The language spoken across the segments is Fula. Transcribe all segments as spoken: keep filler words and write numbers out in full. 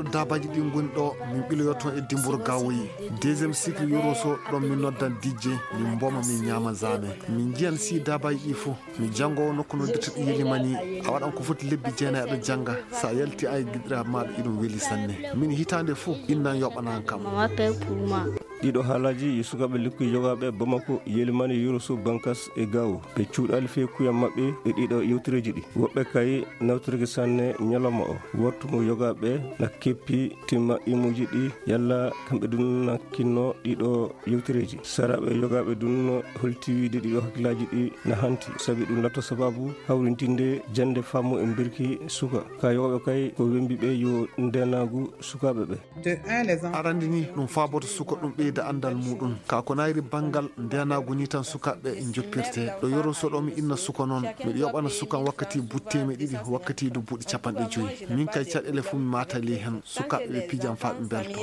dabaji ɗi goni ɗo min ɓiloyoto e Dimbour Gawoyi deuxiéme cycle Yoroso ɗon min noddan Dj min mboma min ñama zame min jiyan si dabaji ɗi fo mi janggowo nokku noddete ɗo Yelimani a waɗan ko foti lebbi jeenayi aɗa jangga sa yalti ay guiɗiraɓe maɗa iɗum weeli sanne min hitande fo innan yoɓanan kam ɗiɗo haalaji sukaɓe lekkuji jogaɓe Bamako Yelimani Yoroso Bankas e Gawo ɓe cuuɗali fe kuyam mabɓe e ɗiɗo yewtereji ɗi woɓɓe kay nawtorki sanne ñalawma o wattumo yogaɓe na keppi timma imuji ɗi yalla kamɓe dunna kinno ɗiɗo yewtereji saraɓe yogaɓe dunno holti wiide ɗiɗo hakkillaji ɗi na hanti saabi ɗum latto sababu hawrintinde jande fammu e birki suka ka yoɓe kay ko wembiɓe yo ndenagu sukaɓeɓe arande ni ɗum faboto suka ɗum ɓeyda andal muɗum ka ko nayri banggal ndenagu ni tan sukaɓe e joppirte ɗo Yoroso ɗo mi inna suka noon miɗo yoɓana sukan wakkati butteme ɗiɗi wakkati du buuɗi capanɗe joyyi min kay caɗele fuu mi matali hen sukaɓe ɓe pijam fa ɓe belto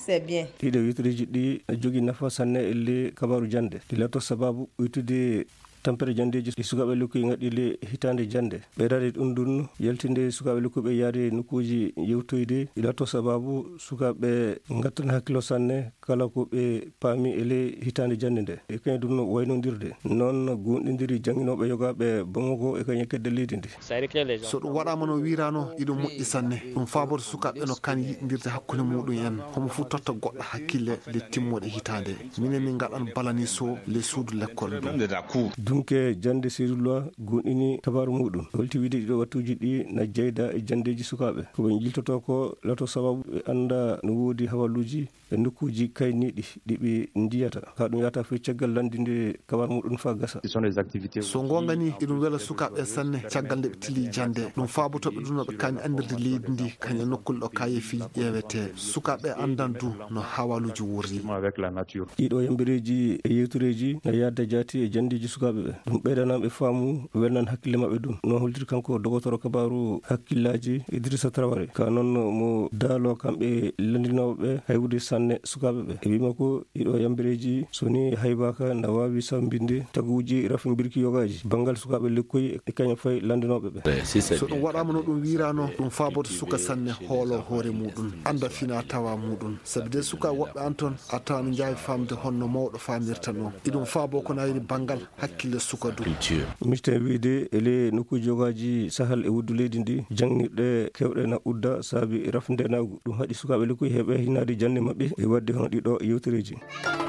ɗiɗo yewtereji ɗi jogui nafa sanne e le kabaru jande ɗi latto sababu ɓuytude tampere jandeji ɗi sukaɓe lekkuji gaɗɗile hitande jande ɓeydade ɗum ɗum yaltinde sukaɓe lekkuɓe yaade nokkuji yewtoyde ilatto sababu sukaɓe gattana hakkilo sanne kala ko ɓe paami ele hitande jande nde e kañum ɗum waynodirde noon gonɗidiri jangguinoɓe yogaɓe Bamako e kañum kedde leydi ndi so ɗum waɗama no wirano iɗum moƴƴi sanne ɗum faboto sukaɓe no kan yiɗidirde hakkude muɗum en homo fuu totta goɗɗo hakkille le timmoɗe hitande minen min gaɗan balani so le suudu l'école ɗum dunke jande siruloi gonɗini kabaru muɗum holti wiide ɗiɗo wattuji ɗi na jeyda e jandeji sukaɓe koɓe jiltoto ko lato sababu ɓe anda no woodi hawalluji e nokkuji kayniɗi ɗiɓe ndiyata ka ɗum yata fof caggal landinde kabaru muɗum fa gasa so gonga ni iɗum weela sukaɓe sanne caggal nde ɓe tili jande ɗum fabotoɓe ɗum noɓe kañum andirde leydi ndi kañum nokkule ɗo kayefi ƴewete sukaɓe andan du no hawaluji wurri ɗiɗo yambireji e yewtureji no yadda jaati e jandeji sukaɓe ɓe ɗum ɓeydanamɓe faamu welnan hakkille mabɓe ɗum noon holtiri kanko dogotoro kabaru hakkillaji Idrissa Traoré ka noon mo daalo kamɓe landinoɓeɓe haywude sanne sukaɓe ɓe e wima ko ɗiɗo yambireji soni haybaka na wawi sambinde taguji rafi birki yogaji banggal sukaɓe lekkoyi e kañum fayi landinoɓeɓe so ɗum waɗama no ɗum wirano ɗum faboto suka sanne hoolo hoore muɗum anda fina tawa muɗum saabi de suka woɓɓe an toon a tawa no jawi famde honno mawɗo famirta noon iɗum faabo ko nayri banggal hakkille suka du misten wiide ele nokkuji jogaji sahal e wuddu leydi ndi jangnirɗe kewɗe na udda saabi rafndenagu ɗum haɗi sukaɓe lekkuji heeɓe hinade jande mabɓe e wadde hono ɗiɗo yewtereji